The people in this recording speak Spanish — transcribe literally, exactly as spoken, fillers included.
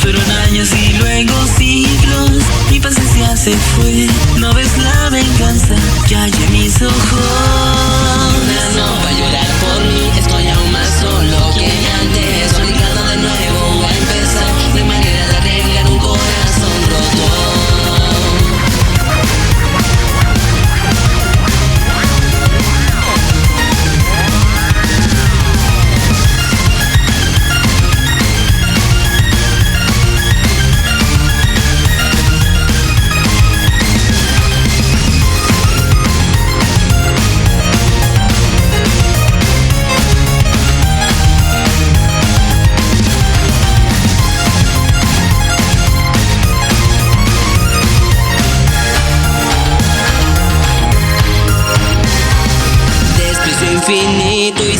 Fueron años y luego siglos, mi paciencia se fue. No ves la venganza que hay en mis ojos. Ya no va a llorar por mí, estoy aún más solo que antes, obligado de nuevo a empezar. No hay manera de arreglar un corazón roto. Infinito y